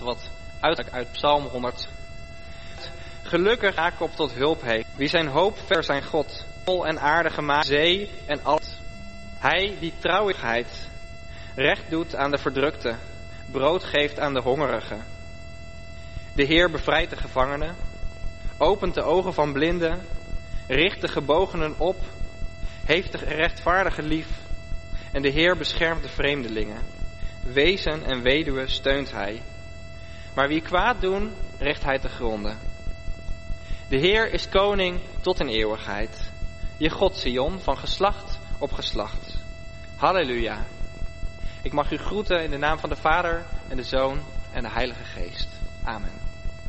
wat uit Psalm 100. Gelukkig Jacob tot hulp heeft, wie zijn hoop ver zijn God, vol en aarde gemaakt, zee en alles. Hij die trouwigheid recht doet aan de verdrukte, brood geeft aan de hongerigen. De Heer bevrijdt de gevangenen, opent de ogen van blinden, richt de gebogenen op, heeft de rechtvaardige lief en de Heer beschermt de vreemdelingen. Wezen en weduwen steunt hij, maar wie kwaad doen, richt hij te gronden. De Heer is koning tot in eeuwigheid. Je God Sion van geslacht op geslacht. Halleluja. Ik mag u groeten in de naam van de Vader en de Zoon en de Heilige Geest. Amen.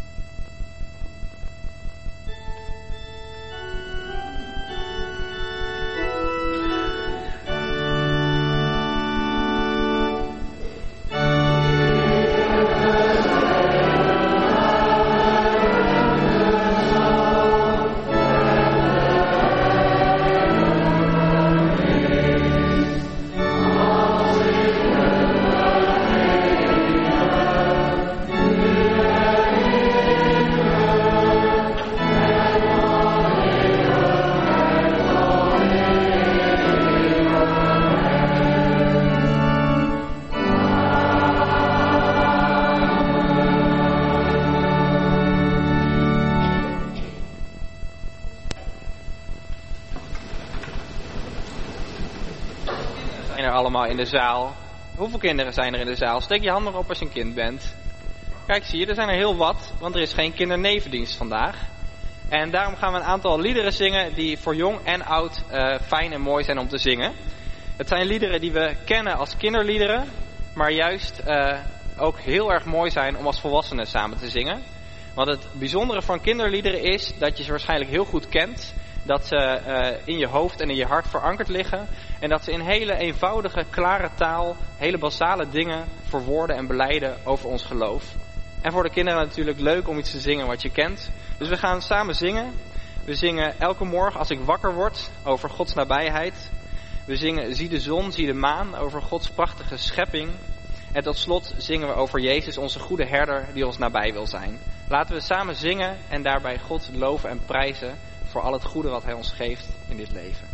Allemaal in de zaal. Hoeveel kinderen zijn er in de zaal? Steek je hand maar op als je een kind bent. Kijk, zie je, er zijn er heel wat, want er is geen kindernevendienst vandaag. En daarom gaan we een aantal liederen zingen die voor jong en oud fijn en mooi zijn om te zingen. Het zijn liederen die we kennen als kinderliederen, maar juist ook heel erg mooi zijn om als volwassenen samen te zingen. Want het bijzondere van kinderliederen is dat je ze waarschijnlijk heel goed kent, dat ze in je hoofd en in je hart verankerd liggen. En dat ze in hele eenvoudige, klare taal hele basale dingen verwoorden en belijden over ons geloof. En voor de kinderen natuurlijk leuk om iets te zingen wat je kent. Dus we gaan samen zingen. We zingen elke morgen als ik wakker word over Gods nabijheid. We zingen zie de zon, zie de maan over Gods prachtige schepping. En tot slot zingen we over Jezus, onze goede herder die ons nabij wil zijn. Laten we samen zingen en daarbij God loven en prijzen voor al het goede wat Hij ons geeft in dit leven.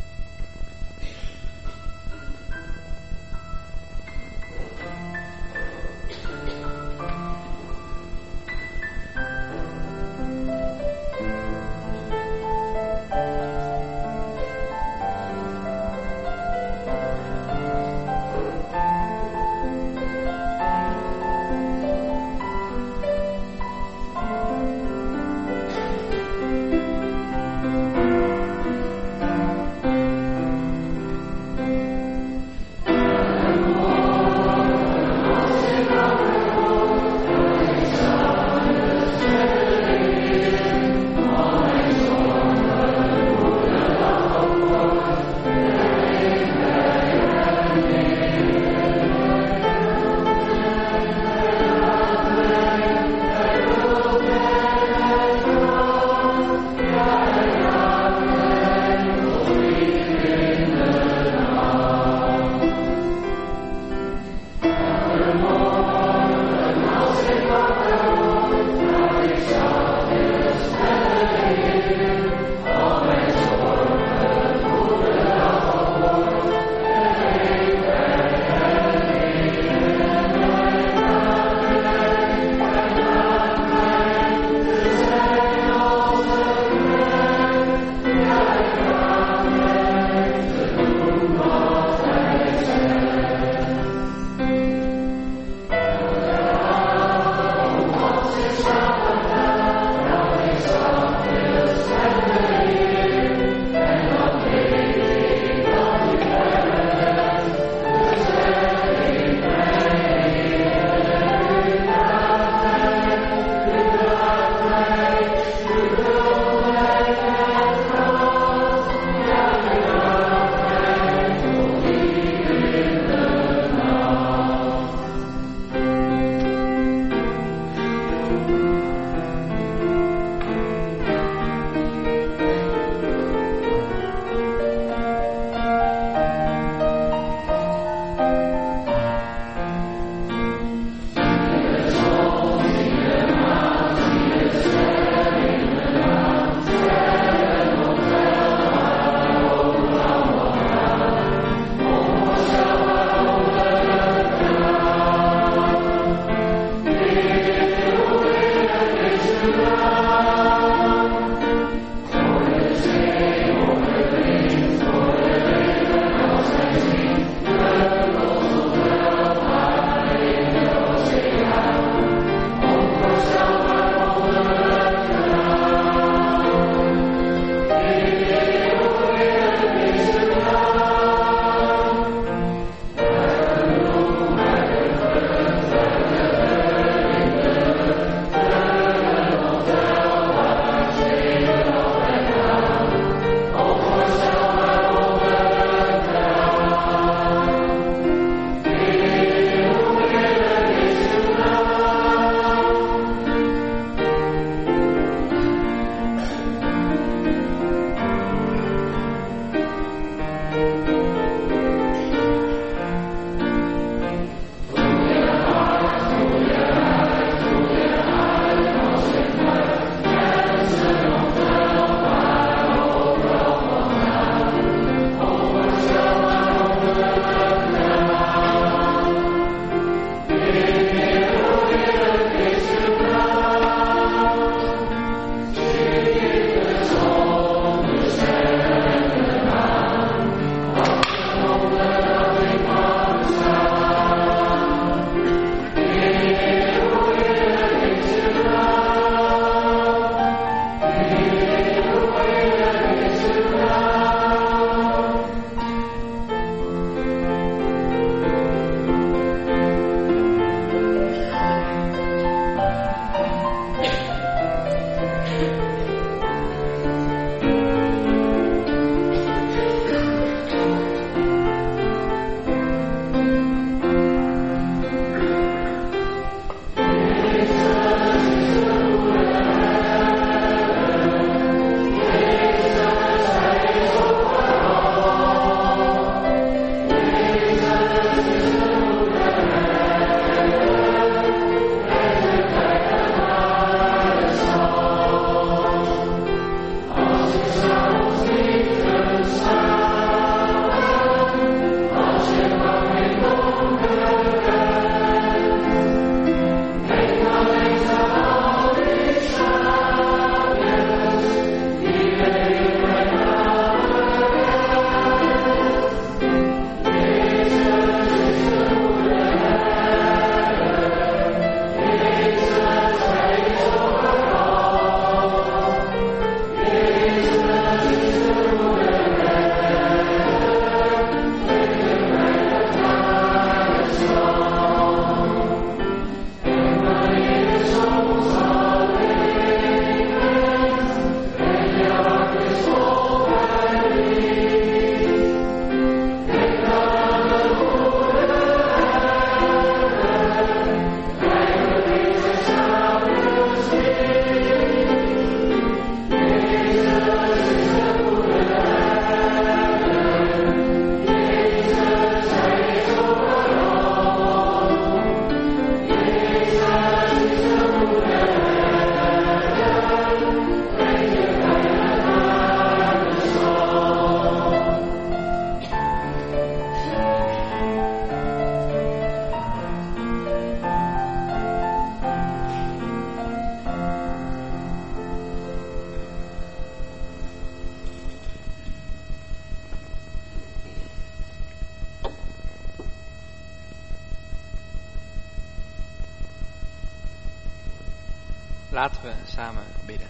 Laten we samen bidden.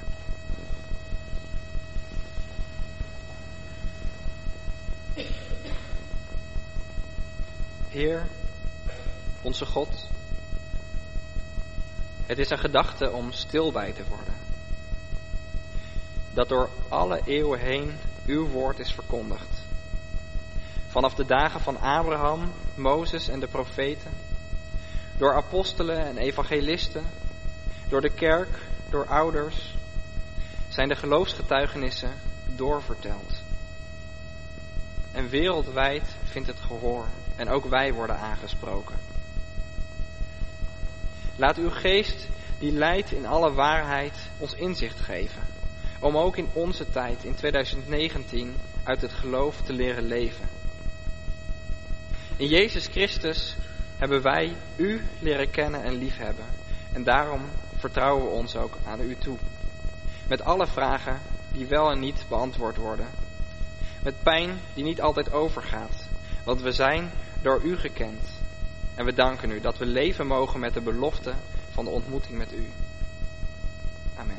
Heer, onze God, het is een gedachte om stil bij te worden. Dat door alle eeuwen heen uw woord is verkondigd. Vanaf de dagen van Abraham, Mozes en de profeten. Door apostelen en evangelisten. Door de kerk, door ouders. Zijn de geloofsgetuigenissen doorverteld. En wereldwijd vindt het gehoor. En ook wij worden aangesproken. Laat uw geest, die leidt in alle waarheid, ons inzicht geven. Om ook in onze tijd, in 2019, uit het geloof te leren leven. In Jezus Christus hebben wij u leren kennen en liefhebben. En daarom vertrouwen we ons ook aan u toe. Met alle vragen die wel en niet beantwoord worden. Met pijn die niet altijd overgaat. Want we zijn door u gekend. En we danken u dat we leven mogen met de belofte van de ontmoeting met u. Amen.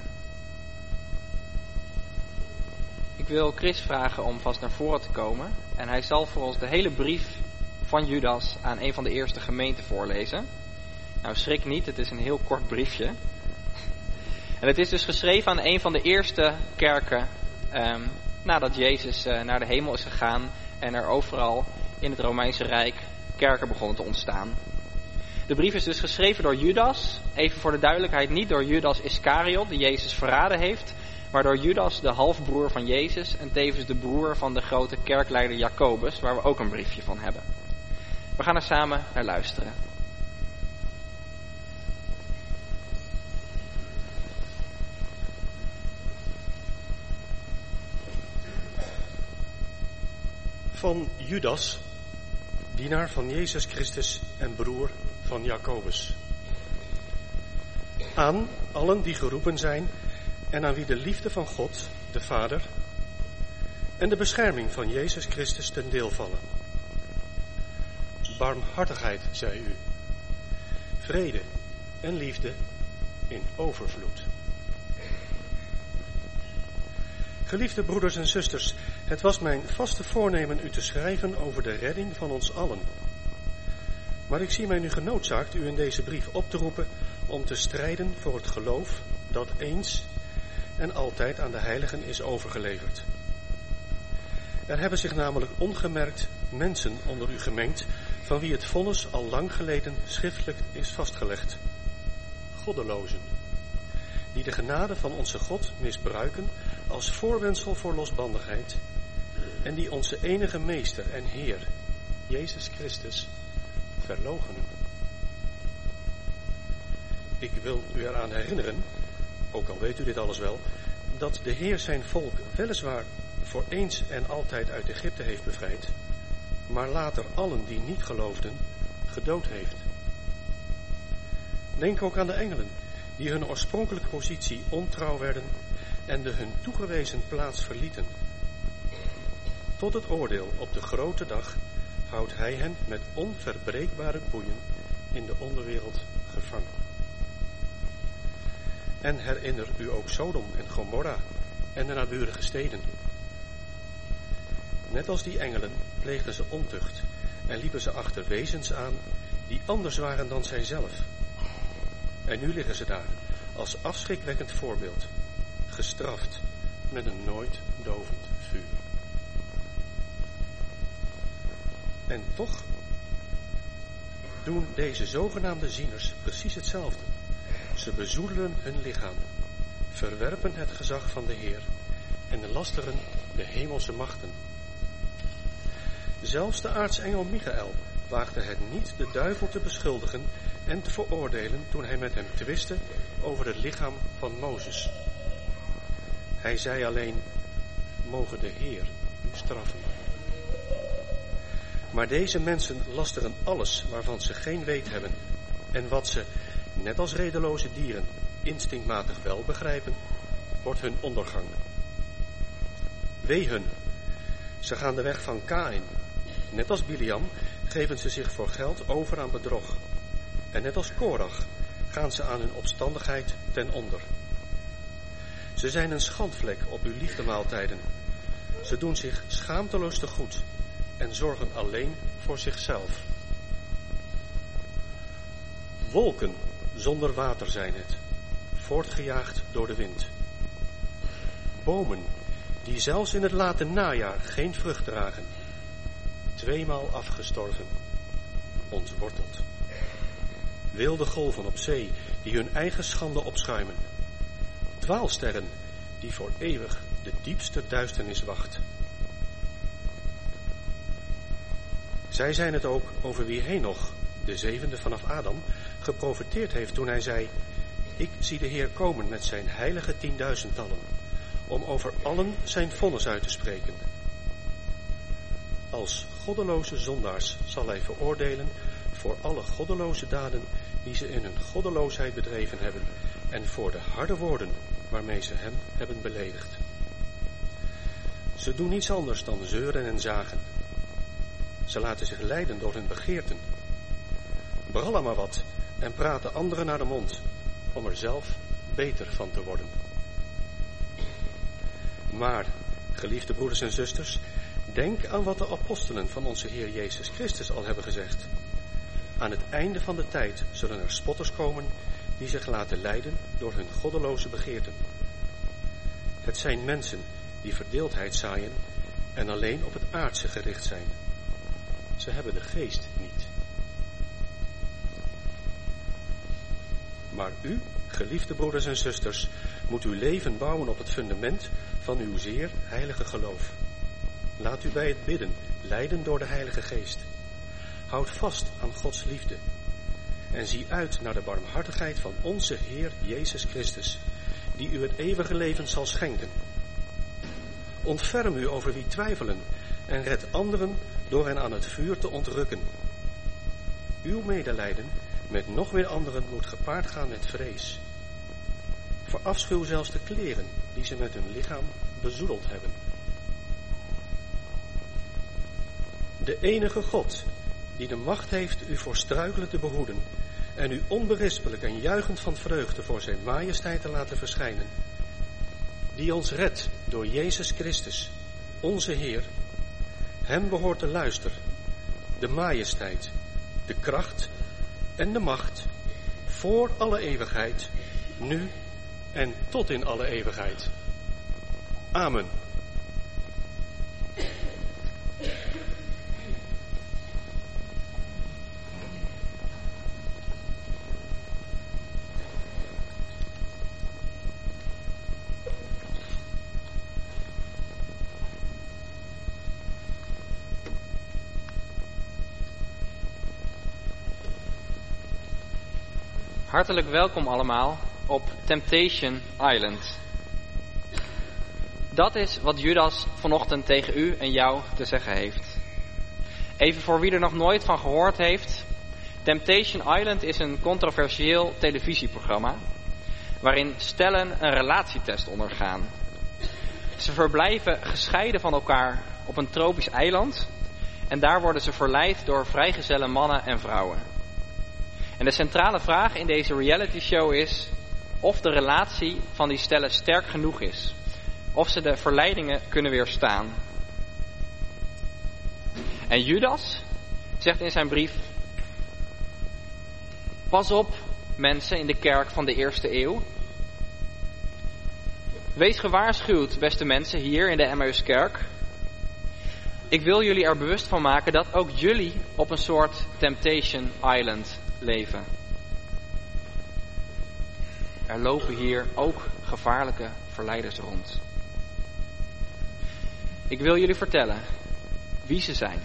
Ik wil Chris vragen om vast naar voren te komen. En hij zal voor ons de hele brief van Judas aan een van de eerste gemeenten voorlezen. Nou, schrik niet, het is een heel kort briefje. En het is dus geschreven aan een van de eerste kerken nadat Jezus naar de hemel is gegaan en er overal in het Romeinse Rijk kerken begonnen te ontstaan. De brief is dus geschreven door Judas, even voor de duidelijkheid, niet door Judas Iscariot, die Jezus verraden heeft, maar door Judas, de halfbroer van Jezus en tevens de broer van de grote kerkleider Jacobus, waar we ook een briefje van hebben. We gaan er samen naar luisteren. Van Judas, dienaar van Jezus Christus en broer van Jacobus. Aan allen die geroepen zijn en aan wie de liefde van God, de Vader, en de bescherming van Jezus Christus ten deel vallen. Barmhartigheid, zij u, vrede en liefde in overvloed. Geliefde broeders en zusters, het was mijn vaste voornemen u te schrijven over de redding van ons allen. Maar ik zie mij nu genoodzaakt u in deze brief op te roepen om te strijden voor het geloof dat eens en altijd aan de heiligen is overgeleverd. Er hebben zich namelijk ongemerkt mensen onder u gemengd, van wie het vonnis al lang geleden schriftelijk is vastgelegd. Goddelozen, die de genade van onze God misbruiken als voorwendsel voor losbandigheid en die onze enige meester en Heer, Jezus Christus, verloochenen. Ik wil u eraan herinneren, ook al weet u dit alles wel, dat de Heer zijn volk weliswaar voor eens en altijd uit Egypte heeft bevrijd, maar later allen die niet geloofden, gedood heeft. Denk ook aan de engelen, die hun oorspronkelijke positie ontrouw werden en de hun toegewezen plaats verlieten. Tot het oordeel op de grote dag houdt hij hen met onverbreekbare boeien in de onderwereld gevangen. En herinner u ook Sodom en Gomorra en de naburige steden. Net als die engelen pleegden ze ontucht en liepen ze achter wezens aan die anders waren dan zijzelf. En nu liggen ze daar als afschrikwekkend voorbeeld, gestraft met een nooit dovend vuur. En toch doen deze zogenaamde zieners precies hetzelfde. Ze bezoedelen hun lichaam, verwerpen het gezag van de Heer en lasteren de hemelse machten. Zelfs de aartsengel Michaël waagde het niet de duivel te beschuldigen en te veroordelen toen hij met hem twistte over het lichaam van Mozes. Hij zei alleen, moge de Heer u straffen. Maar deze mensen lasteren alles waarvan ze geen weet hebben en wat ze, net als redeloze dieren, instinctmatig wel begrijpen, wordt hun ondergang. Wee hun, ze gaan de weg van Kaïn. Net als Biliam geven ze zich voor geld over aan bedrog. En net als Korach gaan ze aan hun opstandigheid ten onder. Ze zijn een schandvlek op uw liefdemaaltijden. Ze doen zich schaamteloos tegoed en zorgen alleen voor zichzelf. Wolken zonder water zijn het, voortgejaagd door de wind. Bomen die zelfs in het late najaar geen vrucht dragen. 2-maal afgestorven, ontworteld. Wilde golven op zee die hun eigen schande opschuimen. Dwaalsterren die voor eeuwig de diepste duisternis wacht. Zij zijn het ook over wie Henoch, de 7e vanaf Adam, geprofeteerd heeft toen hij zei: ik zie de Heer komen met zijn heilige 10.000-tallen, om over allen zijn vonnis uit te spreken. Als goddeloze zondaars zal hij veroordelen voor alle goddeloze daden die ze in hun goddeloosheid bedreven hebben en voor de harde woorden waarmee ze hem hebben beledigd. Ze doen niets anders dan zeuren en zagen. Ze laten zich leiden door hun begeerten. Brallen maar wat en praten anderen naar de mond, om er zelf beter van te worden. Maar, geliefde broeders en zusters, denk aan wat de apostelen van onze Heer Jezus Christus al hebben gezegd. Aan het einde van de tijd zullen er spotters komen die zich laten leiden door hun goddeloze begeerten. Het zijn mensen die verdeeldheid zaaien en alleen op het aardse gericht zijn. Ze hebben de geest niet. Maar u, geliefde broeders en zusters, moet uw leven bouwen op het fundament van uw zeer heilige geloof. Laat u bij het bidden leiden door de Heilige Geest. Houd vast aan Gods liefde en zie uit naar de barmhartigheid van onze Heer Jezus Christus, die u het eeuwige leven zal schenken. Ontferm u over wie twijfelen en red anderen door hen aan het vuur te ontrukken. Uw medelijden met nog meer anderen moet gepaard gaan met vrees. Verafschuw zelfs de kleren die ze met hun lichaam bezoedeld hebben. De enige God, die de macht heeft u voor struikelen te behoeden en u onberispelijk en juichend van vreugde voor zijn majesteit te laten verschijnen, die ons redt door Jezus Christus, onze Heer, hem behoort de luister, de majesteit, de kracht en de macht voor alle eeuwigheid, nu en tot in alle eeuwigheid. Amen. Hartelijk welkom allemaal op Temptation Island. Dat is wat Judas vanochtend tegen u en jou te zeggen heeft. Even voor wie er nog nooit van gehoord heeft. Temptation Island is een controversieel televisieprogramma waarin stellen een relatietest ondergaan. Ze verblijven gescheiden van elkaar op een tropisch eiland en daar worden ze verleid door vrijgezelle mannen en vrouwen. En de centrale vraag in deze reality show is of de relatie van die stellen sterk genoeg is. Of ze de verleidingen kunnen weerstaan. En Judas zegt in zijn brief: pas op, mensen in de kerk van de eerste eeuw. Wees gewaarschuwd, beste mensen, hier in de Emmauskerk. Ik wil jullie er bewust van maken dat ook jullie op een soort Temptation Island leven. Er lopen hier ook gevaarlijke verleiders rond. Ik wil jullie vertellen wie ze zijn.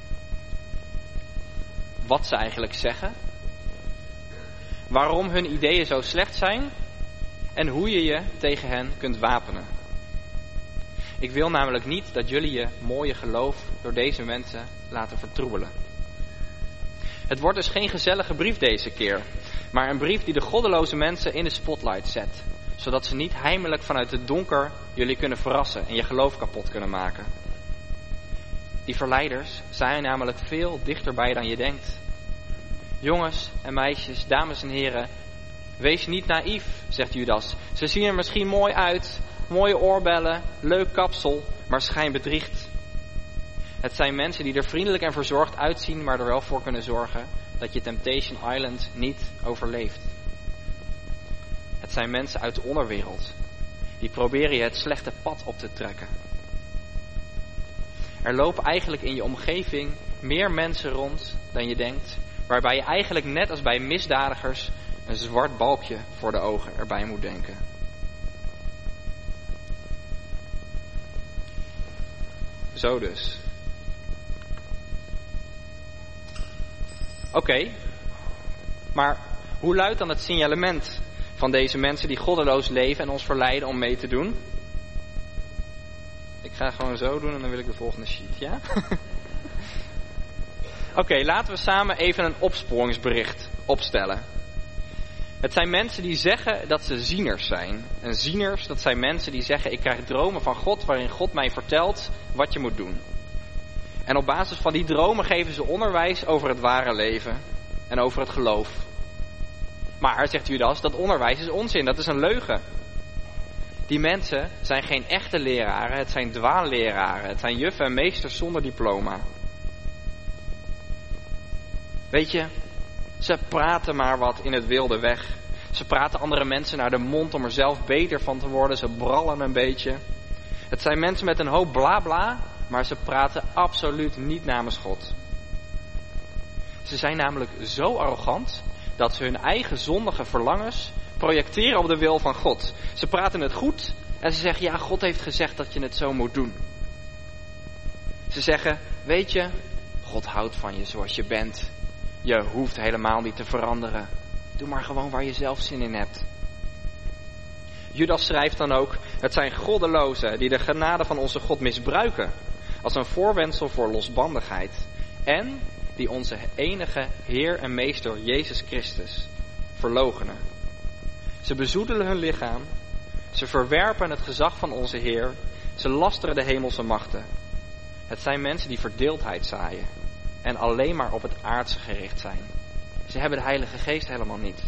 Wat ze eigenlijk zeggen. Waarom hun ideeën zo slecht zijn. En hoe je je tegen hen kunt wapenen. Ik wil namelijk niet dat jullie je mooie geloof door deze mensen laten vertroebelen. Het wordt dus geen gezellige brief deze keer, maar een brief die de goddeloze mensen in de spotlight zet, zodat ze niet heimelijk vanuit het donker jullie kunnen verrassen en je geloof kapot kunnen maken. Die verleiders zijn namelijk veel dichterbij dan je denkt. Jongens en meisjes, dames en heren, Wees niet naïef, zegt Judas. Ze zien er misschien mooi uit, mooie oorbellen, leuk kapsel, maar schijnbedriegt. Het zijn mensen die er vriendelijk en verzorgd uitzien, maar er wel voor kunnen zorgen dat je Temptation Island niet overleeft. Het zijn mensen uit de onderwereld. Die proberen je het slechte pad op te trekken. Er lopen eigenlijk in je omgeving meer mensen rond dan je denkt, waarbij je eigenlijk net als bij misdadigers een zwart balkje voor de ogen erbij moet denken. Zo dus. Oké, maar hoe luidt dan het signalement van deze mensen die goddeloos leven en ons verleiden om mee te doen? Ik ga gewoon zo doen en dan wil ik de volgende sheet, ja? Oké, laten we samen even een opsporingsbericht opstellen. Het zijn mensen die zeggen dat ze zieners zijn. En zieners, dat zijn mensen die zeggen, ik krijg dromen van God waarin God mij vertelt wat je moet doen. En op basis van die dromen geven ze onderwijs over het ware leven en over het geloof. Maar, zegt Judas, dat onderwijs is onzin, dat is een leugen. Die mensen zijn geen echte leraren, het zijn dwaalleraren. Het zijn juffen en meesters zonder diploma. Weet je, ze praten maar wat in het wilde weg. Ze praten andere mensen naar de mond om er zelf beter van te worden. Ze brallen een beetje. Het zijn mensen met een hoop blabla, maar ze praten absoluut niet namens God. Ze zijn namelijk zo arrogant dat ze hun eigen zondige verlangens projecteren op de wil van God. Ze praten het goed en ze zeggen, ja, God heeft gezegd dat je het zo moet doen. Ze zeggen, weet je, God houdt van je zoals je bent. Je hoeft helemaal niet te veranderen. Doe maar gewoon waar je zelf zin in hebt. Judas schrijft dan ook, het zijn goddelozen die de genade van onze God misbruiken als een voorwendsel voor losbandigheid. En die onze enige Heer en Meester Jezus Christus verloochenen. Ze bezoedelen hun lichaam. Ze verwerpen het gezag van onze Heer. Ze lasteren de hemelse machten. Het zijn mensen die verdeeldheid zaaien. En alleen maar op het aardse gericht zijn. Ze hebben de Heilige Geest helemaal niet.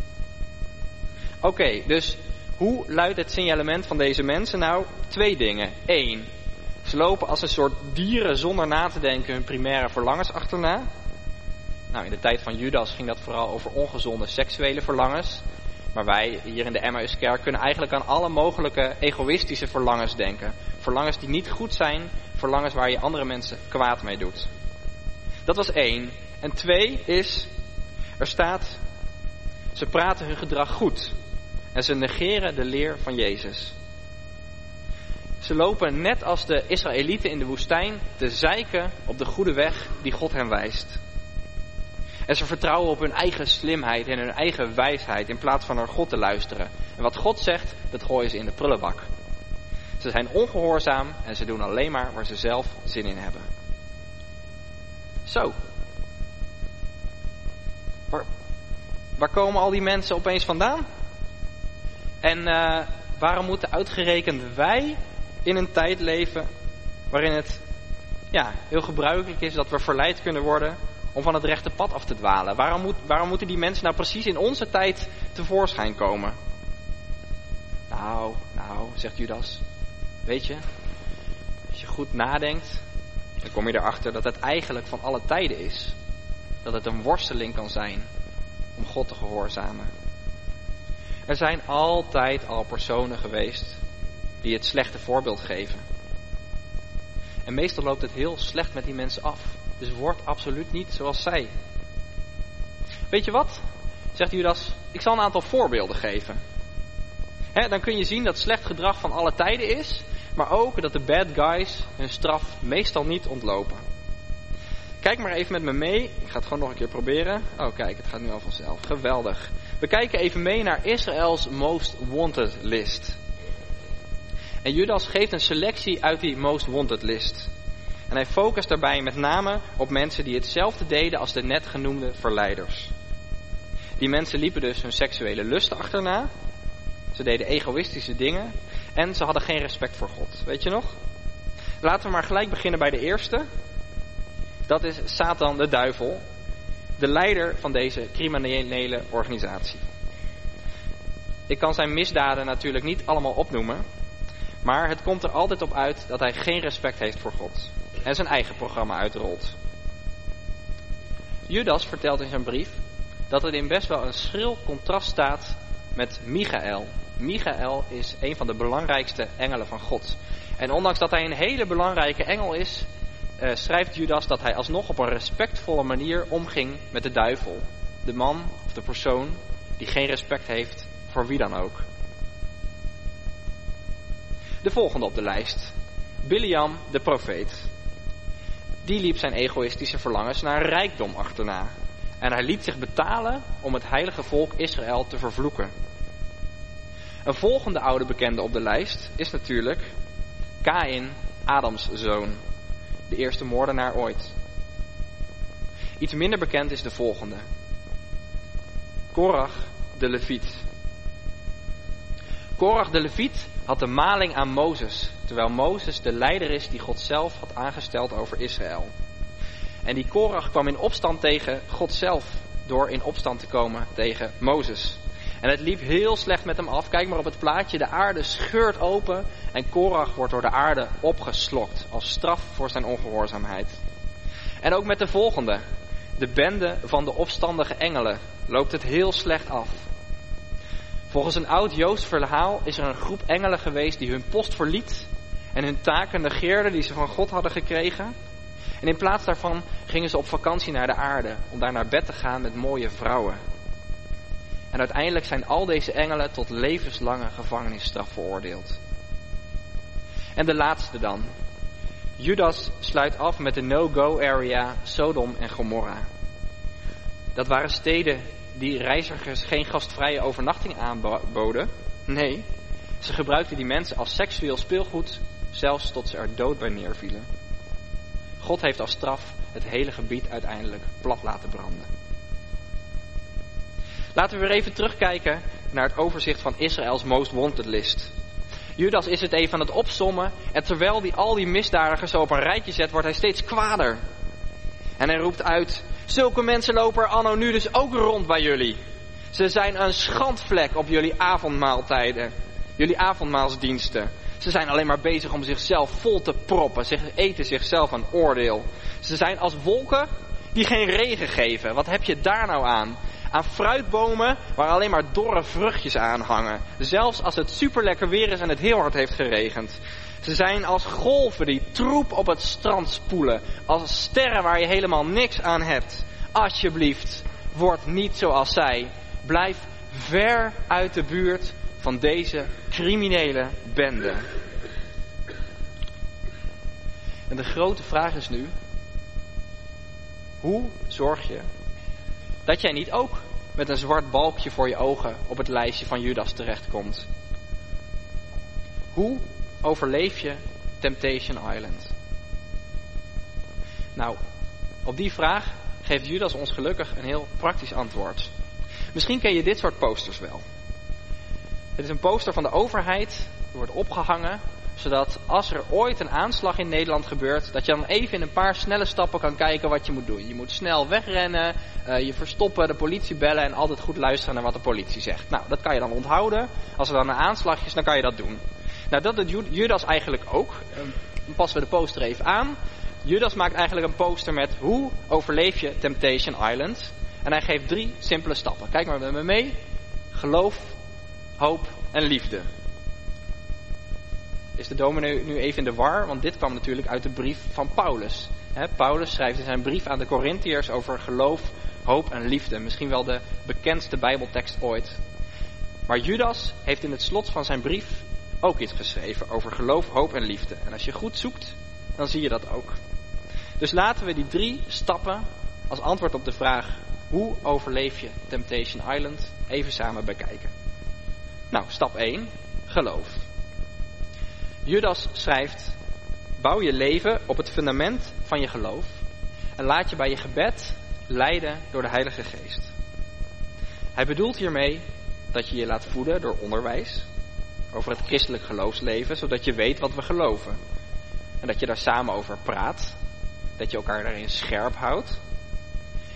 Oké, dus hoe luidt het signalement van deze mensen? Nou, 2 dingen. 1. Ze lopen als een soort dieren zonder na te denken hun primaire verlangens achterna. Nou, in de tijd van Judas ging dat vooral over ongezonde seksuele verlangens. Maar wij hier in de Emmauskerk kunnen eigenlijk aan alle mogelijke egoïstische verlangens denken. Verlangens die niet goed zijn, verlangens waar je andere mensen kwaad mee doet. Dat was 1. En 2 is, er staat, ze praten hun gedrag goed. En ze negeren de leer van Jezus. Ze lopen net als de Israëlieten in de woestijn te zeiken op de goede weg die God hen wijst. En ze vertrouwen op hun eigen slimheid en hun eigen wijsheid in plaats van naar God te luisteren. En wat God zegt, dat gooien ze in de prullenbak. Ze zijn ongehoorzaam en ze doen alleen maar waar ze zelf zin in hebben. Zo. Waar komen al die mensen opeens vandaan? En waarom moeten uitgerekend wij in een tijd leven waarin het heel gebruikelijk is dat we verleid kunnen worden om van het rechte pad af te dwalen? Waarom moeten die mensen nou precies in onze tijd tevoorschijn komen? Nou, zegt Judas. Weet je, als je goed nadenkt, dan kom je erachter dat het eigenlijk van alle tijden is. Dat het een worsteling kan zijn om God te gehoorzamen. Er zijn altijd al personen geweest die het slechte voorbeeld geven. En meestal loopt het heel slecht met die mensen af. Dus word absoluut niet zoals zij. Weet je wat? Zegt Judas, ik zal een aantal voorbeelden geven. Dan kun je zien dat slecht gedrag van alle tijden is, maar ook dat de bad guys hun straf meestal niet ontlopen. Kijk maar even met me mee. Ik ga het gewoon nog een keer proberen. Oh kijk, het gaat nu al vanzelf. Geweldig. We kijken even mee naar Israëls Most Wanted list. En Judas geeft een selectie uit die Most Wanted list. En hij focust daarbij met name op mensen die hetzelfde deden als de net genoemde verleiders. Die mensen liepen dus hun seksuele lusten achterna. Ze deden egoïstische dingen. En ze hadden geen respect voor God. Weet je nog? Laten we maar gelijk beginnen bij de eerste. Dat is Satan, de duivel. De leider van deze criminele organisatie. Ik kan zijn misdaden natuurlijk niet allemaal opnoemen, maar het komt er altijd op uit dat hij geen respect heeft voor God en zijn eigen programma uitrolt. Judas vertelt in zijn brief dat het in best wel een schril contrast staat met Michael. Michael is een van de belangrijkste engelen van God. En ondanks dat hij een hele belangrijke engel is, schrijft Judas dat hij alsnog op een respectvolle manier omging met de duivel. De man of de persoon die geen respect heeft voor wie dan ook. De volgende op de lijst. Bileam, de profeet. Die liep zijn egoïstische verlangens naar rijkdom achterna. En hij liet zich betalen om het heilige volk Israël te vervloeken. Een volgende oude bekende op de lijst is natuurlijk Kaïn, Adams zoon. De eerste moordenaar ooit. Iets minder bekend is de volgende. Korach, de Leviet. Korach de Leviet had de maling aan Mozes, terwijl Mozes de leider is die God zelf had aangesteld over Israël. En die Korach kwam in opstand tegen God zelf, door in opstand te komen tegen Mozes. En het liep heel slecht met hem af. Kijk maar op het plaatje, de aarde scheurt open en Korach wordt door de aarde opgeslokt als straf voor zijn ongehoorzaamheid. En ook met de volgende, de bende van de opstandige engelen, loopt het heel slecht af. Volgens een oud Joods verhaal is er een groep engelen geweest die hun post verliet en hun taken negeerden die ze van God hadden gekregen. En in plaats daarvan gingen ze op vakantie naar de aarde om daar naar bed te gaan met mooie vrouwen. En uiteindelijk zijn al deze engelen tot levenslange gevangenisstraf veroordeeld. En de laatste dan. Judas sluit af met de no-go area Sodom en Gomorra. Dat waren steden die reizigers geen gastvrije overnachting aanboden. Nee, ze gebruikten die mensen als seksueel speelgoed, zelfs tot ze er dood bij neervielen. God heeft als straf het hele gebied uiteindelijk plat laten branden. Laten we weer even terugkijken naar het overzicht van Israëls Most Wanted list. Judas is het even aan het opsommen en terwijl hij al die misdadigers zo op een rijtje zet, wordt hij steeds kwader. En hij roept uit, zulke mensen lopen er anno nu dus ook rond bij jullie. Ze zijn een schandvlek op jullie avondmaaltijden, jullie avondmaalsdiensten. Ze zijn alleen maar bezig om zichzelf vol te proppen, ze eten zichzelf een oordeel. Ze zijn als wolken die geen regen geven. Wat heb je daar nou aan? Aan fruitbomen waar alleen maar dorre vruchtjes aan hangen. Zelfs als het super lekker weer is en het heel hard heeft geregend. Ze zijn als golven die troep op het strand spoelen. Als sterren waar je helemaal niks aan hebt. Alsjeblieft, word niet zoals zij. Blijf ver uit de buurt van deze criminele bende. En de grote vraag is nu, hoe zorg je dat jij niet ook met een zwart balkje voor je ogen op het lijstje van Judas terechtkomt? Hoe overleef je Temptation Island? Nou, op die vraag geeft Judas ons gelukkig een heel praktisch antwoord. Misschien ken je dit soort posters wel. Het is een poster van de overheid, die wordt opgehangen, zodat als er ooit een aanslag in Nederland gebeurt, dat je dan even in een paar snelle stappen kan kijken wat je moet doen. Je moet snel wegrennen, je verstoppen, de politie bellen en altijd goed luisteren naar wat de politie zegt. Nou, dat kan je dan onthouden. Als er dan een aanslag is, dan kan je dat doen. Nou, dat doet Judas eigenlijk ook. Dan passen we de poster even aan. Judas maakt eigenlijk een poster met hoe overleef je Temptation Island. En hij geeft 3 simpele stappen. Kijk maar met me mee. Geloof, hoop en liefde. Is de dominee nu even in de war? Want dit kwam natuurlijk uit de brief van Paulus. Paulus schrijft in zijn brief aan de Korintiërs over geloof, hoop en liefde. Misschien wel de bekendste Bijbeltekst ooit. Maar Judas heeft in het slot van zijn brief ook iets geschreven over geloof, hoop en liefde. En als je goed zoekt, dan zie je dat ook. Dus laten we die 3 stappen als antwoord op de vraag, hoe overleef je Temptation Island, even samen bekijken. Nou, stap 1, geloof. Judas schrijft, bouw je leven op het fundament van je geloof en laat je bij je gebed leiden door de Heilige Geest. Hij bedoelt hiermee dat je je laat voeden door onderwijs over het christelijk geloofsleven, zodat je weet wat we geloven. En dat je daar samen over praat, dat je elkaar daarin scherp houdt.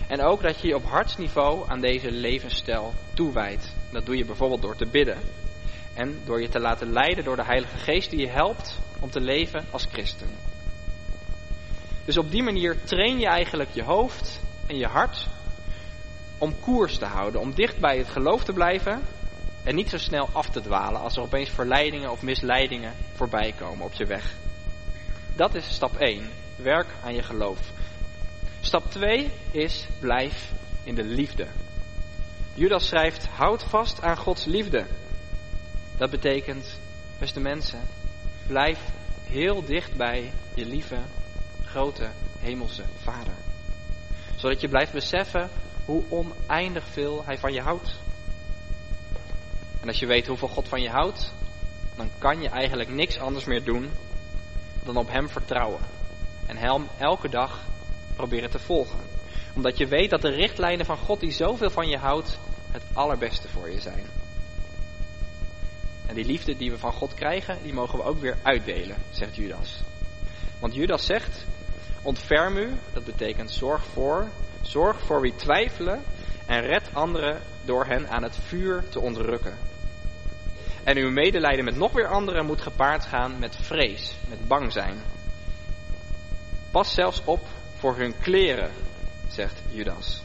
En ook dat je je op hartsniveau aan deze levensstijl toewijdt. Dat doe je bijvoorbeeld door te bidden. En door je te laten leiden door de Heilige Geest die je helpt om te leven als christen. Dus op die manier train je eigenlijk je hoofd en je hart om koers te houden. Om dicht bij het geloof te blijven en niet zo snel af te dwalen als er opeens verleidingen of misleidingen voorbij komen op je weg. Dat is stap 1. Werk aan je geloof. Stap 2 is blijf in de liefde. Judas schrijft, houd vast aan Gods liefde. Dat betekent, beste mensen, blijf heel dicht bij je lieve, grote, hemelse Vader. Zodat je blijft beseffen hoe oneindig veel Hij van je houdt. En als je weet hoeveel God van je houdt, dan kan je eigenlijk niks anders meer doen dan op Hem vertrouwen. En Hem elke dag proberen te volgen. Omdat je weet dat de richtlijnen van God die zoveel van je houdt, het allerbeste voor je zijn. En die liefde die we van God krijgen, die mogen we ook weer uitdelen, zegt Judas. Want Judas zegt, ontferm u, dat betekent zorg voor wie twijfelen en red anderen door hen aan het vuur te ontrukken. En uw medelijden met nog weer anderen moet gepaard gaan met vrees, met bang zijn. Pas zelfs op voor hun kleren, zegt Judas.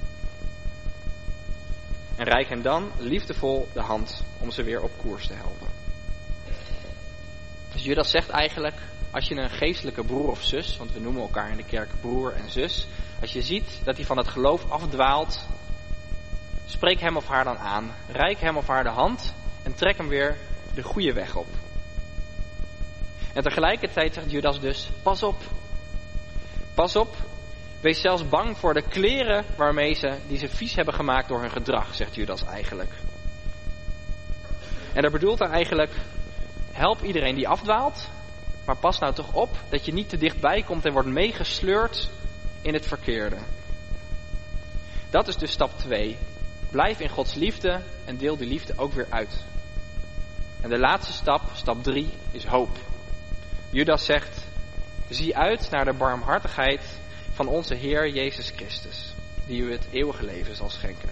En reik hen dan liefdevol de hand om ze weer op koers te helpen. Dus Judas zegt eigenlijk, als je een geestelijke broer of zus, want we noemen elkaar in de kerk broer en zus, als je ziet dat hij van het geloof afdwaalt, spreek hem of haar dan aan. Reik hem of haar de hand en trek hem weer de goede weg op. En tegelijkertijd zegt Judas dus, pas op. Pas op, wees zelfs bang voor de kleren die ze vies hebben gemaakt door hun gedrag, zegt Judas eigenlijk. En daar bedoelt hij eigenlijk, help iedereen die afdwaalt, maar pas nou toch op dat je niet te dichtbij komt en wordt meegesleurd in het verkeerde. Dat is dus stap 2. Blijf in Gods liefde en deel die liefde ook weer uit. En de laatste stap 3, is hoop. Judas zegt, zie uit naar de barmhartigheid van onze Heer Jezus Christus, die u het eeuwige leven zal schenken.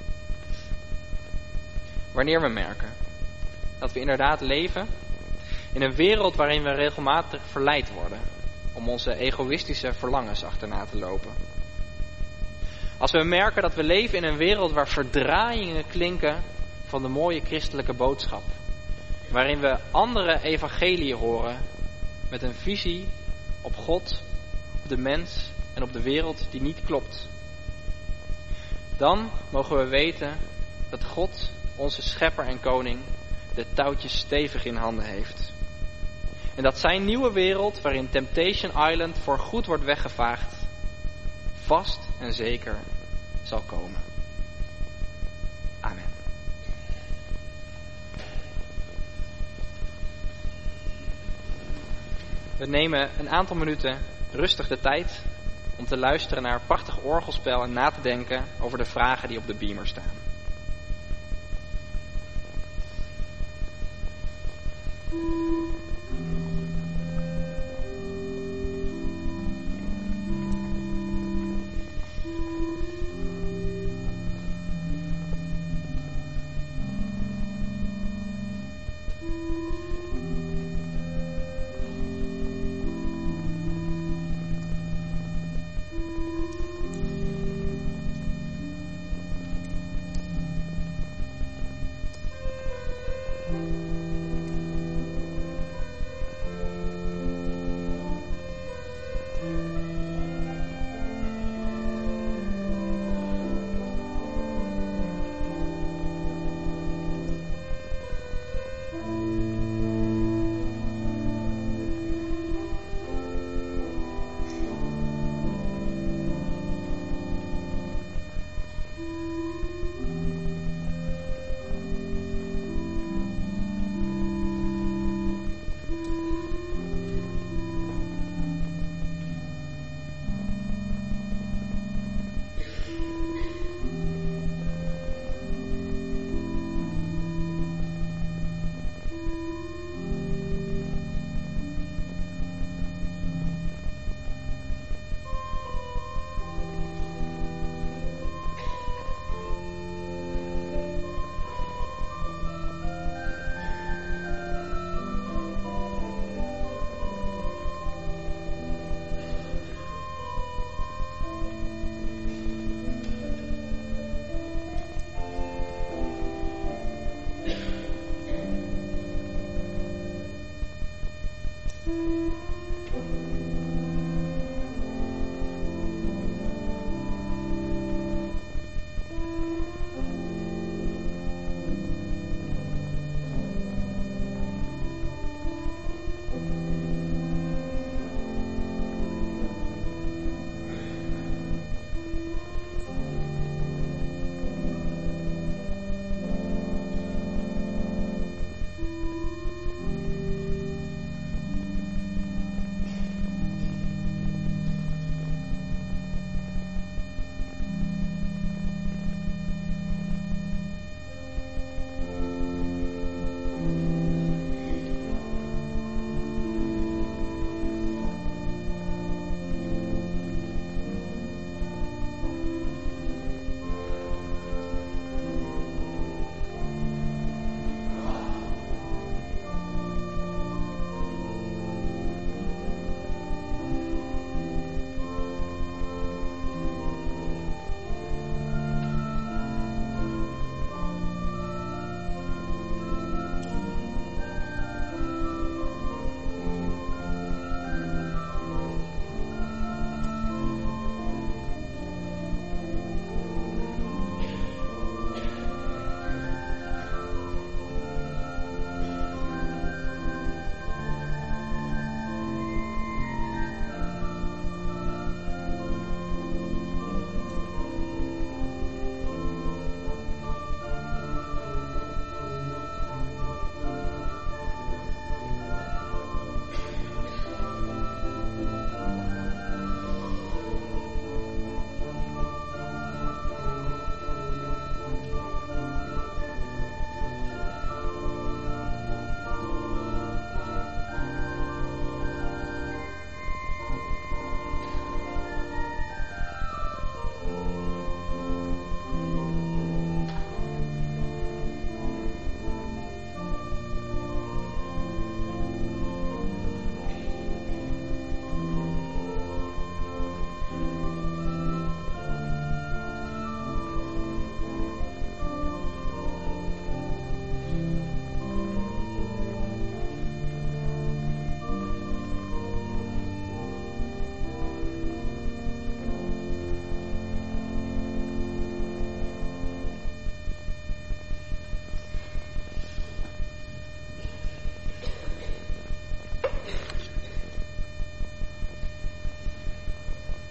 Wanneer we merken dat we inderdaad leven in een wereld waarin we regelmatig verleid worden om onze egoïstische verlangens achterna te lopen. Als we merken dat we leven in een wereld waar verdraaiingen klinken van de mooie christelijke boodschap, waarin we andere evangeliën horen met een visie op God, op de mens en op de wereld die niet klopt. Dan mogen we weten dat God, onze schepper en koning, de touwtjes stevig in handen heeft. En dat zijn nieuwe wereld, waarin Temptation Island voor goed wordt weggevaagd, vast en zeker zal komen. Amen. We nemen een aantal minuten rustig de tijd om te luisteren naar een prachtig orgelspel en na te denken over de vragen die op de beamer staan.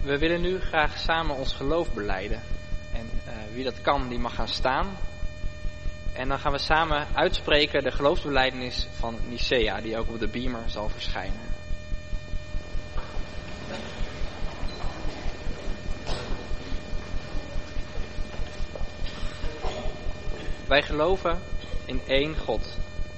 We willen nu graag samen ons geloof belijden. En wie dat kan, die mag gaan staan. En dan gaan we samen uitspreken de geloofsbelijdenis van Nicea, die ook op de beamer zal verschijnen. Wij geloven in één God.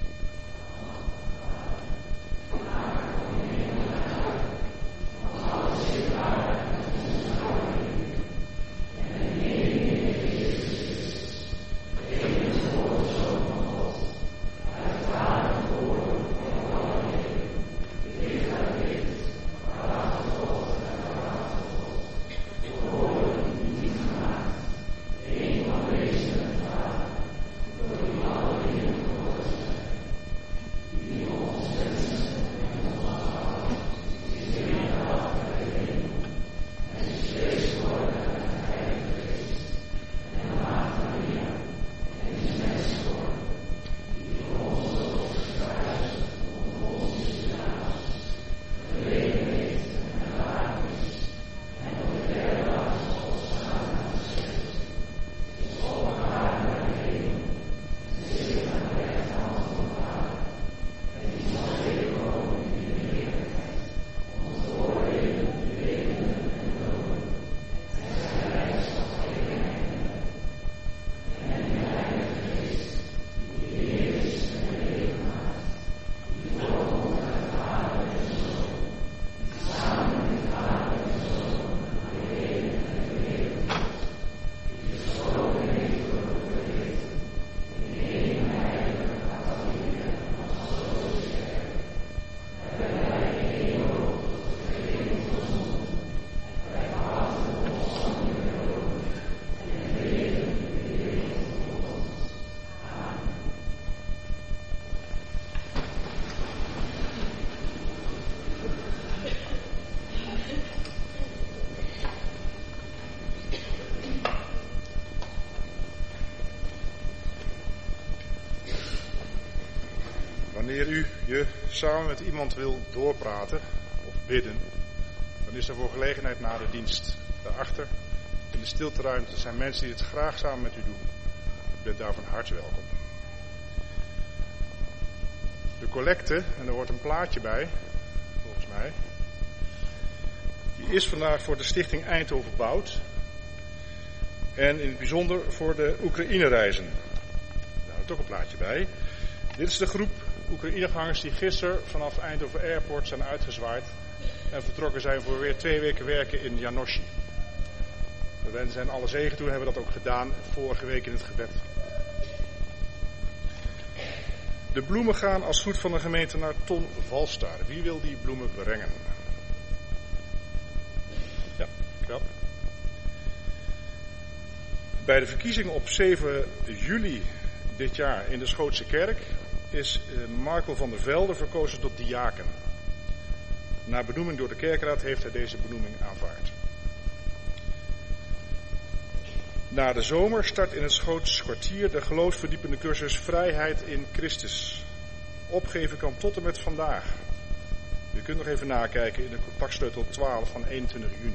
Wanneer u je samen met iemand wil doorpraten of bidden, dan is er voor gelegenheid na de dienst. Daarachter, in de stilteruimte, zijn mensen die het graag samen met u doen. U bent daar van harte welkom. De collecte, en er wordt een plaatje bij, volgens mij, die is vandaag voor de Stichting Eindhoven Bouwt. En in het bijzonder voor de Oekraïne-reizen. Daar hoort ook een plaatje bij. Dit is de groep Oekraïnegangers die gisteren vanaf Eindhoven Airport zijn uitgezwaaid en vertrokken zijn voor weer 2 weken werken in Janoši. We wensen hen alle zegen toe en hebben dat ook gedaan vorige week in het gebed. De bloemen gaan als goed van de gemeente naar Ton Valstar. Wie wil die bloemen brengen? Ja, knap. Bij de verkiezingen op 7 juli dit jaar in de Schootse Kerk is Marco van der Velde verkozen tot diaken. Na benoeming door de kerkraad heeft hij deze benoeming aanvaard. Na de zomer start in het Schoots Kwartier de geloofsverdiepende cursus Vrijheid in Christus. Opgeven kan tot en met vandaag. U kunt nog even nakijken in de contactsleutel 12 van 21 juni.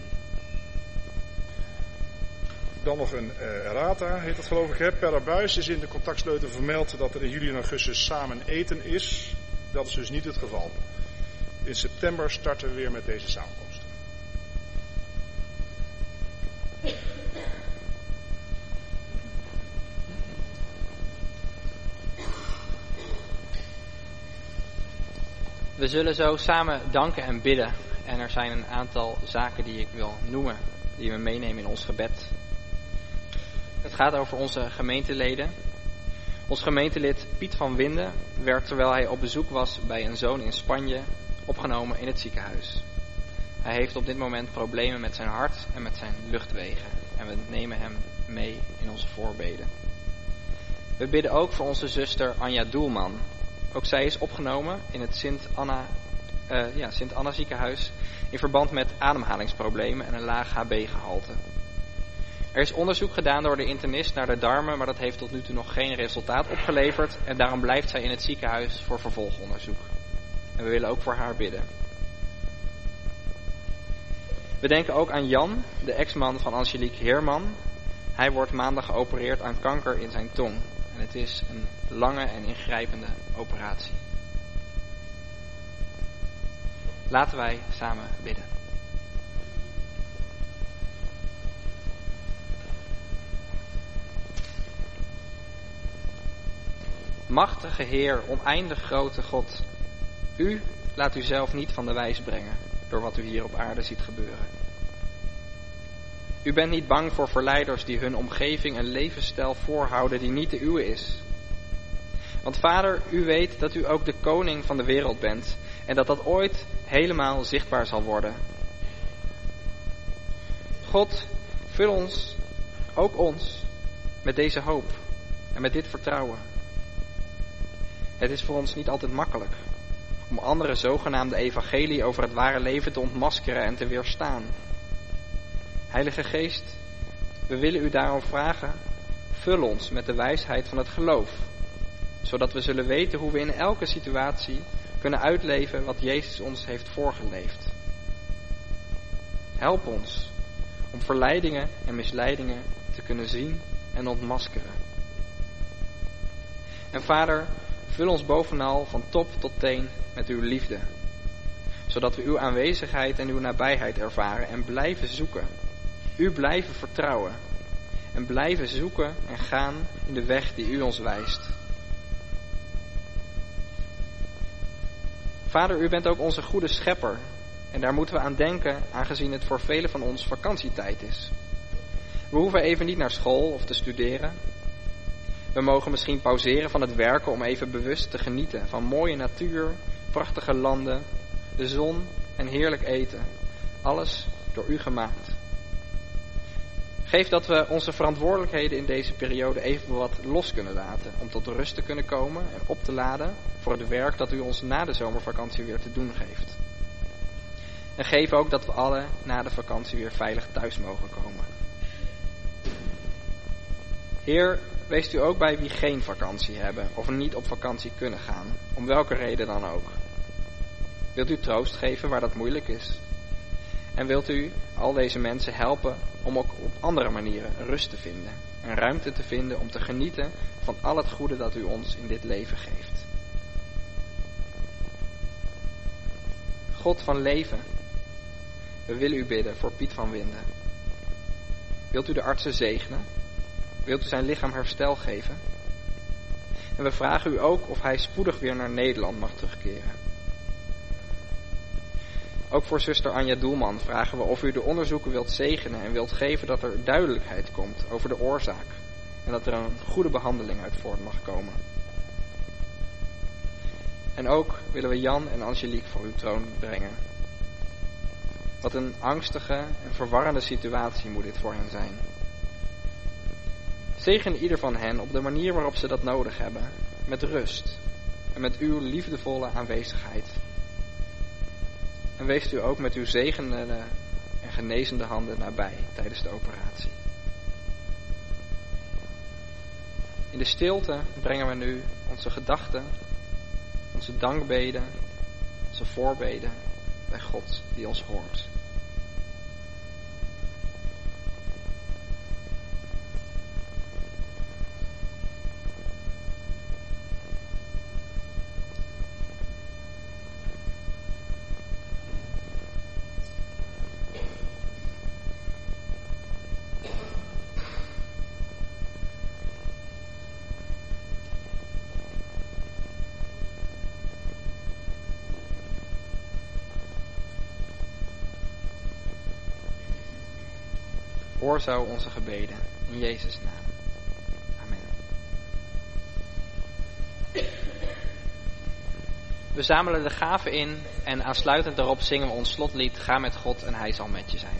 Dan nog een errata, heet dat geloof ik. Hè? Per abuis is in de contactsleutel vermeld dat er in juli en augustus samen eten is. Dat is dus niet het geval. In september starten we weer met deze samenkomsten. We zullen zo samen danken en bidden. En er zijn een aantal zaken die ik wil noemen, die we meenemen in ons gebed. Het gaat over onze gemeenteleden. Ons gemeentelid Piet van Winden werd, terwijl hij op bezoek was bij een zoon in Spanje, opgenomen in het ziekenhuis. Hij heeft op dit moment problemen met zijn hart en met zijn luchtwegen. En we nemen hem mee in onze voorbeden. We bidden ook voor onze zuster Anja Doelman. Ook zij is opgenomen in het Sint Anna ziekenhuis in verband met ademhalingsproblemen en een laag HB-gehalte. Er is onderzoek gedaan door de internist naar de darmen, maar dat heeft tot nu toe nog geen resultaat opgeleverd en daarom blijft zij in het ziekenhuis voor vervolgonderzoek. En we willen ook voor haar bidden. We We denken ook aan Jan, de ex-man van Angelique Heerman. Hij wordt maandag geopereerd aan kanker in zijn tong. En het is een lange en ingrijpende operatie. Laten wij samen bidden. Machtige Heer, oneindig grote God. U laat uzelf niet van de wijs brengen door wat u hier op aarde ziet gebeuren. U bent niet bang voor verleiders die hun omgeving een levensstijl voorhouden die niet de uwe is. Want Vader, u weet dat u ook de koning van de wereld bent en dat dat ooit helemaal zichtbaar zal worden. God, vul ons, ook ons, met deze hoop en met dit vertrouwen. Het is voor ons niet altijd makkelijk om andere zogenaamde evangelie over het ware leven te ontmaskeren en te weerstaan. Heilige Geest, we willen u daarom vragen, vul ons met de wijsheid van het geloof, zodat we zullen weten hoe we in elke situatie kunnen uitleven wat Jezus ons heeft voorgeleefd. Help ons om verleidingen en misleidingen te kunnen zien en ontmaskeren. En Vader, vul ons bovenal van top tot teen met uw liefde, zodat we uw aanwezigheid en uw nabijheid ervaren en blijven zoeken. U blijven vertrouwen en blijven zoeken en gaan in de weg die u ons wijst. Vader, u bent ook onze goede schepper en daar moeten we aan denken, aangezien het voor velen van ons vakantietijd is. We hoeven even niet naar school of te studeren. We mogen misschien pauzeren van het werken om even bewust te genieten van mooie natuur, prachtige landen, de zon en heerlijk eten. Alles door u gemaakt. Geef dat we onze verantwoordelijkheden in deze periode even wat los kunnen laten, om tot rust te kunnen komen en op te laden voor het werk dat u ons na de zomervakantie weer te doen geeft. En geef ook dat we alle na de vakantie weer veilig thuis mogen komen. Heer, wees u ook bij wie geen vakantie hebben of niet op vakantie kunnen gaan, om welke reden dan ook. Wilt u troost geven waar dat moeilijk is? En wilt u al deze mensen helpen om ook op andere manieren rust te vinden en ruimte te vinden om te genieten van al het goede dat u ons in dit leven geeft. God van leven, we willen u bidden voor Piet van Winden. Wilt u de artsen zegenen? Wilt u zijn lichaam herstel geven? En we vragen u ook of hij spoedig weer naar Nederland mag terugkeren. Ook voor zuster Anja Doelman vragen we of u de onderzoeken wilt zegenen en wilt geven dat er duidelijkheid komt over de oorzaak en dat er een goede behandeling uit voort mag komen. En ook willen we Jan en Angelique voor uw troon brengen. Wat een angstige en verwarrende situatie moet dit voor hen zijn. Zegen ieder van hen op de manier waarop ze dat nodig hebben, met rust en met uw liefdevolle aanwezigheid. En wees u ook met uw zegenende en genezende handen nabij tijdens de operatie. In de stilte brengen we nu onze gedachten, onze dankbeden, onze voorbeden bij God die ons hoort. Hoor zo onze gebeden, in Jezus' naam. Amen. We zamelen de gaven in en aansluitend daarop zingen we ons slotlied Ga met God en Hij zal met je zijn.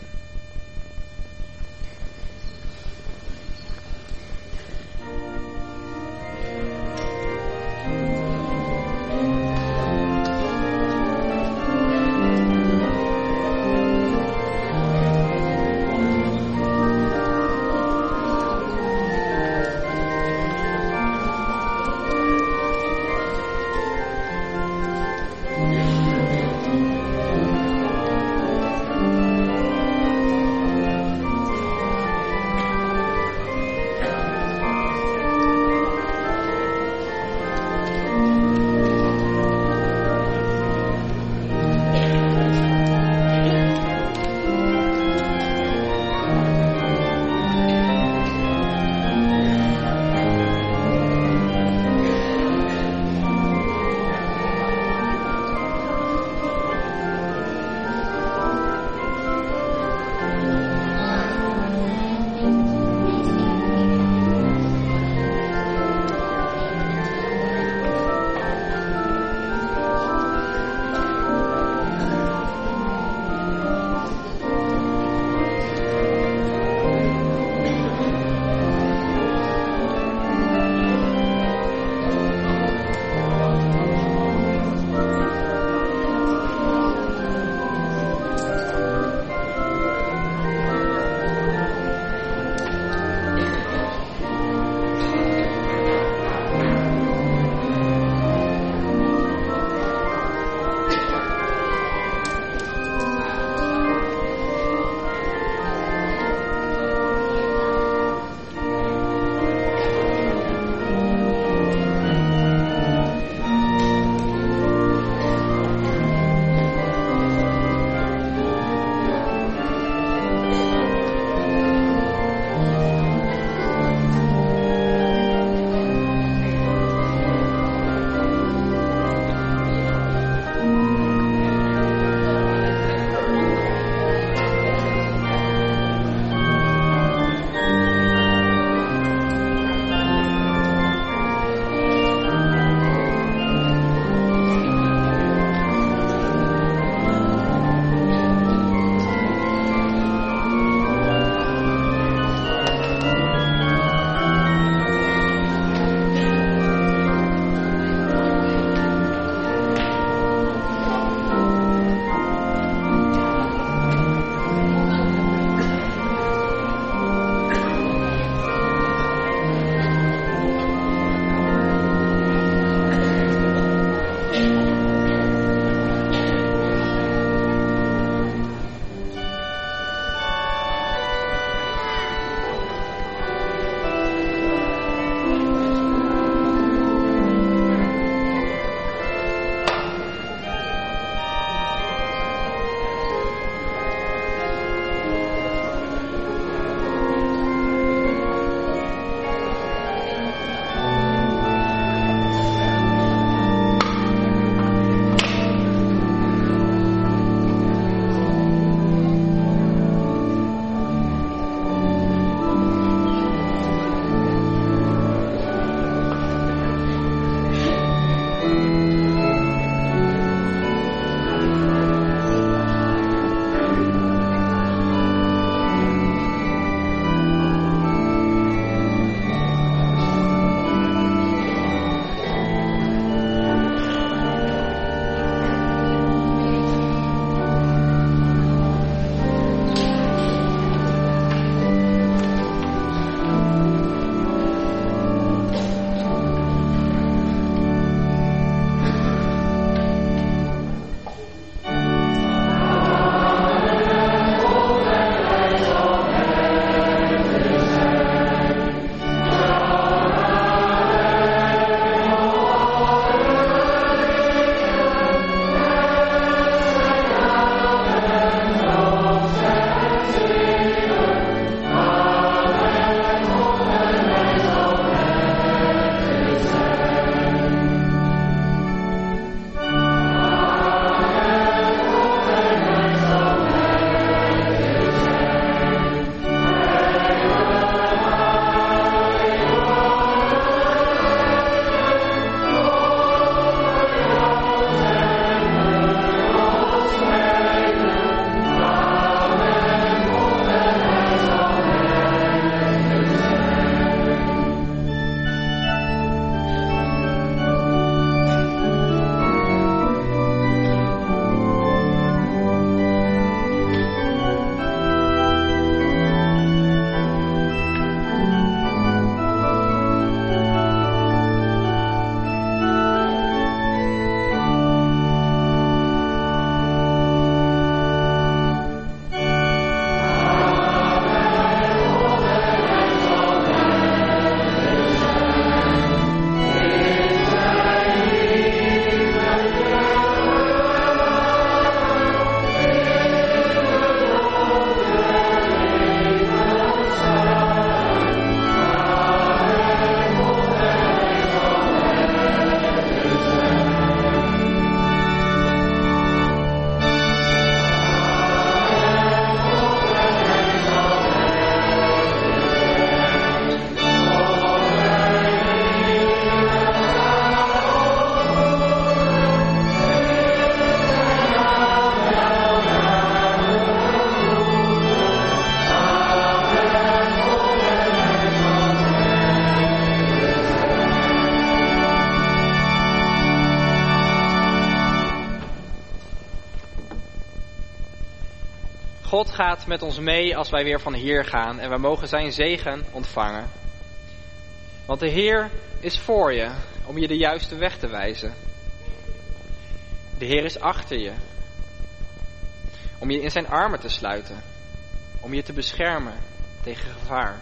God gaat met ons mee als wij weer van hier gaan en we mogen zijn zegen ontvangen. Want de Heer is voor je om je de juiste weg te wijzen. De Heer is achter je om je in zijn armen te sluiten, om je te beschermen tegen gevaar.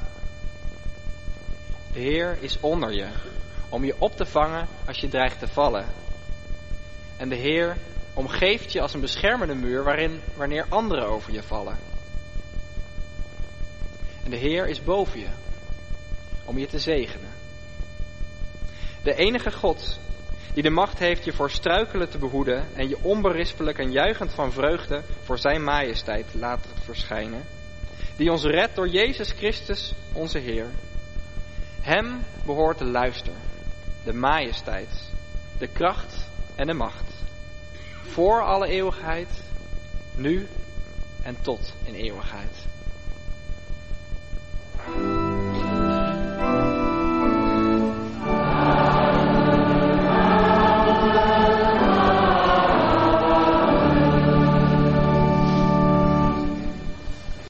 De Heer is onder je om je op te vangen als je dreigt te vallen. En de Heer omgeeft je als een beschermende muur wanneer anderen over je vallen. En de Heer is boven je om je te zegenen. De enige God die de macht heeft je voor struikelen te behoeden en je onberispelijk en juichend van vreugde voor zijn majesteit laten verschijnen. Die ons redt door Jezus Christus onze Heer. Hem behoort de luister, de majesteit, de kracht en de macht. Voor alle eeuwigheid, nu en tot in eeuwigheid.